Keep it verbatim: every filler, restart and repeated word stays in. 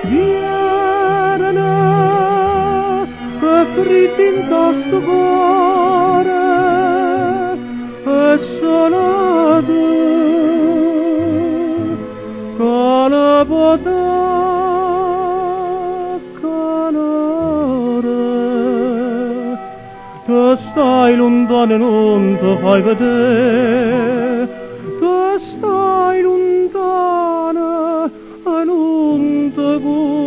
Viene che fritti in tosto cuore e solo tu che ne potrà calare. Te stai lontano e non te fai vedere, te stai lontano e non te vuoi